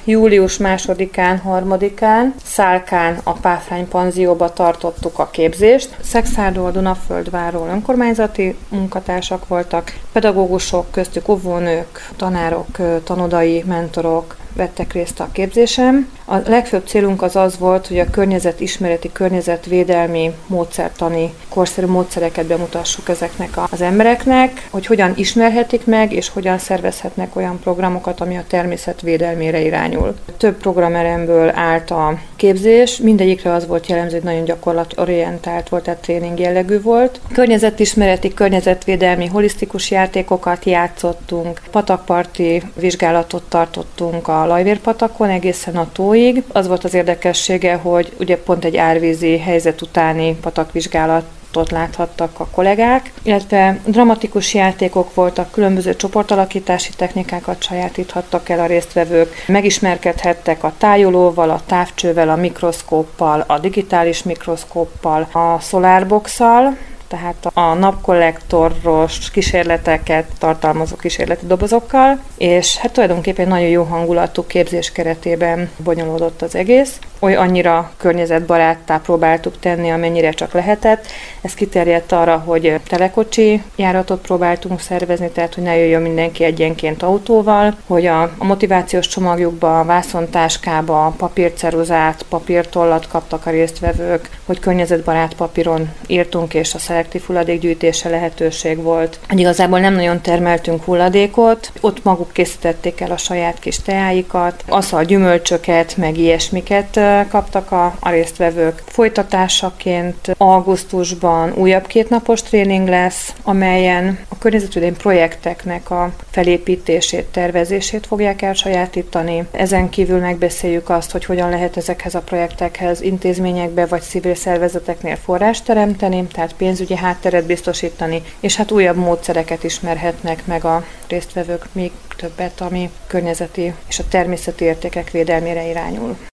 július 2-án, 3-án Szálkán a Páfrány panzióba tartottuk a képzést. Szexárdról, Dunaföldvárról önkormányzati munkatársak voltak, pedagógusok, köztük óvónők, tanárok, tanodai, mentorok vettek részt a képzésem. A legfőbb célunk az volt, hogy a környezetismereti, környezetvédelmi, módszertani, korszerű módszereket bemutassuk ezeknek az embereknek, hogy hogyan ismerhetik meg, és hogyan szervezhetnek olyan programokat, ami a természet védelmére irányul. Több programeremből állt a képzés, mindegyikre az volt jellemző, hogy nagyon gyakorlatorientált volt, tehát tréning jellegű volt. Környezetismereti, környezetvédelmi, holisztikus játékokat játszottunk, patakparti vizsgálatot tartottunk a Lajvérpatakon egészen a tóig. Az volt az érdekessége, hogy ugye pont egy árvízi helyzet utáni patakvizsgálatot láthattak a kollégák, illetve dramatikus játékok voltak, különböző csoportalakítási technikákat sajátíthattak el a résztvevők, megismerkedhettek a tájolóval, a távcsővel, a mikroszkóppal, a digitális mikroszkóppal, a szolárboxszal, tehát a napkollektoros kísérleteket tartalmazó kísérleti dobozokkal, és hát tulajdonképpen nagyon jó hangulatú képzés keretében bonyolódott az egész. Annyira környezetbaráttá próbáltuk tenni, amennyire csak lehetett. Ez kiterjedt arra, hogy telekocsi járatot próbáltunk szervezni, tehát hogy ne jöjjön mindenki egyenként autóval, hogy a motivációs csomagjukba, a vászontáskába papírceruzát, papírtollat kaptak a résztvevők, hogy környezetbarát papíron írtunk, és a szelektív hulladékgyűjtése lehetőség volt. Igazából nem nagyon termeltünk hulladékot, ott maguk készítették el a saját kis teáikat, aszal gyümölcsöket, meg ilyesmiket kaptak a résztvevők. Folytatásaként augusztusban újabb 2 napos tréning lesz, amelyen a környezetvédelmi projekteknek a felépítését, tervezését fogják elsajátítani. Ezen kívül megbeszéljük azt, hogy hogyan lehet ezekhez a projektekhez intézményekbe vagy civil szervezeteknél forrást teremteni, tehát pénzügyi hátteret biztosítani, és hát újabb módszereket ismerhetnek meg a résztvevők még többet, ami környezeti és a természeti értékek védelmére irányul.